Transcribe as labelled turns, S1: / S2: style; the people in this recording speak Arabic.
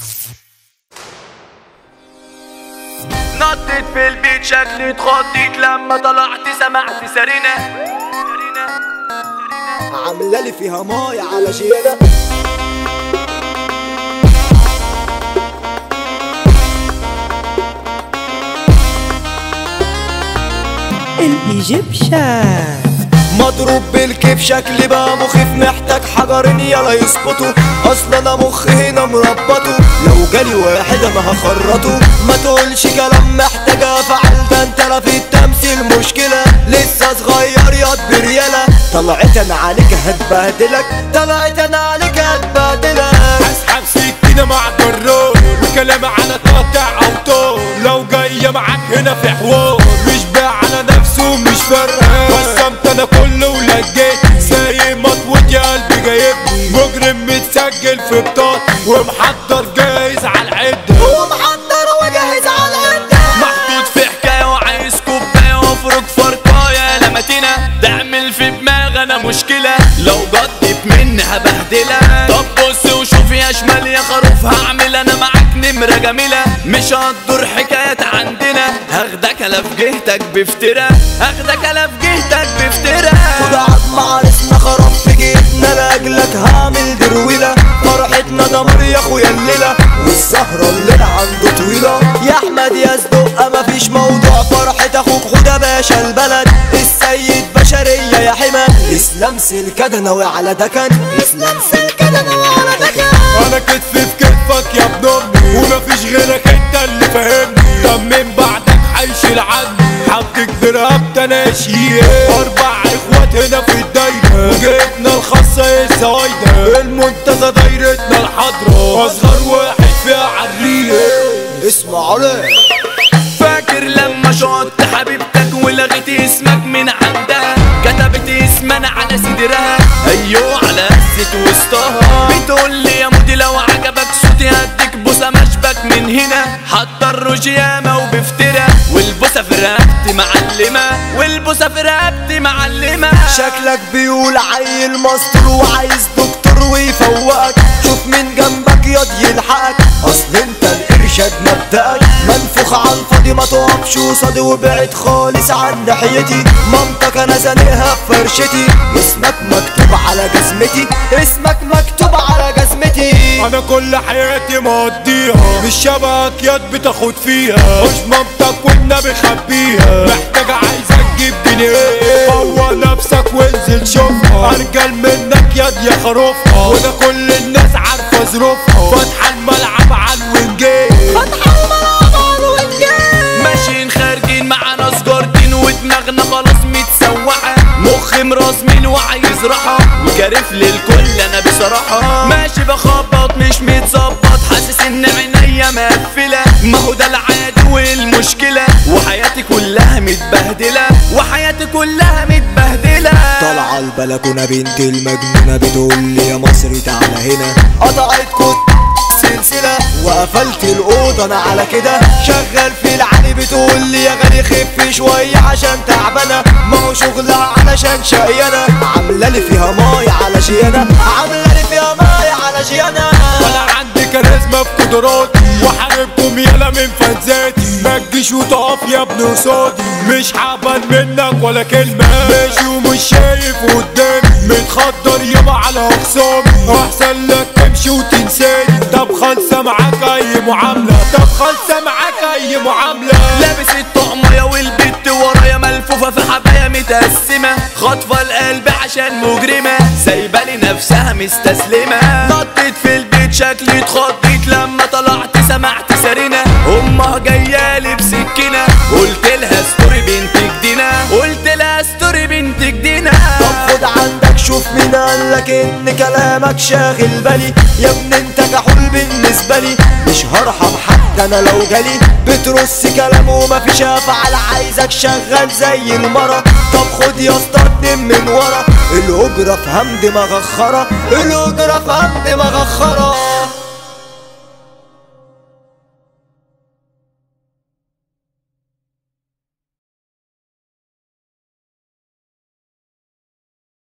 S1: نطيت في البيت شكلي اتخضيت لما طلعت سمعت سرينة
S2: عامله لي فيها مايه على شيله.
S3: الإيجيبشن
S2: مضروب بالكيف شكلي بقى مخيف محتاج حجرين يلا يسقطوا. اصل انا مخي هنا مربطه لو جالي واحد انا هخرطه. ما تقولش كلام محتاج افعل ده انت لا في التمثيل مشكله. لسه صغير ياض برياله طلعت انا عليك هتبهدلك. طلعت انا عليك هتبهدلك.
S4: اسحب سكينه مع جرار وكلام على قاطع اوتار. لو جايه معاك هنا في حوار مش باع على نفسه مش فارقه. قسمت انا كله ولجيت سايق مطوط يا قلبي جايبني. مجرم متسجل في بطاقتي ومحضر جاهز على العده.
S2: ومحضر وجاهز على العده.
S1: محطوط في حكاية وعايز كوباية وافرك فرقاية لمتينة. تعمل في دماغ انا مشكلة لو جدت مني هبهدلك. طب بص وشوف يا شمال يا خروف هعمل انا معاك نمرة جميلة. مش هتدور حكايات عندنا هاخدك انا في جهتك بفترة. هاخدك انا في جهتك بفترة.
S2: خد عظم عرسنا خرب في جيبنا لاجلك هعمل درويلة. فرحتنا دمر يا اخويا الليلة والسهرة الليلة عنده طويلة. يا احمد يا صدق مفيش موضوع فرحة اخوك خد باشا البلد. السيد بشرية يا حمى اسلام سلكة ناوي على دكن. اسلام سلكة ناوي على دكن.
S4: انا كتفي في كتفك يا ابن امي ومفيش غيرك انت اللي فاهمني. طب من بعدك هيشيل عني حطك برقبت انا شيء. 4 اخوات هنا في الدايرة وجبنا الخاصة الزوايدة. المنتزه دايرتنا الحضرة اصغر واحد فيها عرية.
S2: اسمع عليك.
S1: فاكر لما شعطت حبيبتك ولغيت اسمك من عندها. كتبت اسمنا على صدرها ايوه على قصة وسطها. بتقول لي يا مودي لو عجبك صوتي هديك بوسة مشبك من هنا. حاطه الروج ياما وبفترة والبوسة في رقبتي معلمة. والبوسة في رقبتي معلمة.
S2: شكلك بيقول عيل مصر وعايز دكتور ويفوقك. شوف من جنبك ياض يلحقك اصل انت الارشاد مبدأك. منفوخ على الفاضي ما تقفش قصادي وبعد خالص عن ناحيتي. مامتك انا زانقها في فرشتي. اسمك مكتوب على جزمتي. اسمك مكتوب على جزمتي.
S4: انا كل حياتي مقضيها مش شبهك ياض بتاخد فيها. مش مامتك والنبي خبيها. محتاج عايزك تجيب جنيه. فوق نفسك وانزل شوفها. ارجل منك ياض يا خروفها. وده كل الناس عارفه ظروفها. فاتحه الملعب على الوينجين.
S2: فتح الملعب على الوينجين.
S1: ماشيين خارجين معانا سجارتين ودماغنا خلاص متسوحة. مخي مراسمين وعايز راحة وجارف للكل انا بصراحة. ماشي بخبط مش متظبط حاسس ان عينيا مقفلة. ما هو ده العادي والمشكلة وحياتي كلها متبهدلة. وحياتي كلها متبهدلة.
S2: طالعة البلكونة بنت المجنونة بتقول لي يا مصري تعالى هنا. قطعت سلسلة وقفلت الأوضة أنا على كده. شغال في العالي بتقول لي يا غالي خف شوية عشان تعبانة. ما هو شغلها علشان شقيانة. عاملة لي فيها ماية على شيانة. عاملة لي فيها ماية على شيانة.
S4: وانا عندي كاريزما في قدراتي وحاربكم يالا من فانزاتي. ما تجيش وتقف يا ابن قصادي مش حابن منك ولا كلمة. ماشي ومش شايف قدامي متخدر يابا على اخصامي. احسن لك تمشي وتنساني. طب خالصة معاك اي معاملة. طب خالصة معاك اي معاملة.
S1: لابس الطقمية والبت ورايا ملفوفة في حباية متقسمة. خاطفة القلب عشان مجرمة سايبالي نفسها مستسلمة. نطيت في البيت شكلي اتخضيت لما طلعت سمعت سرينة. امها جايالي بسكينة قلت لها ستوري بنتك دينا. قلت لها ستوري بنتك دينا.
S2: طب خد عندك شوف مين قالك ان كلامك شاغل بالي. يا ابني انت كحول بالنسبة لي مش هرحم حد انا لو جالي. بترص كلام ومفيش افعال عايزك شغال زي المرة. طب خد يا اسطى 2 من ورا. الاجرة في هم دماغك خرا. الاجرة في هم دماغك خرا.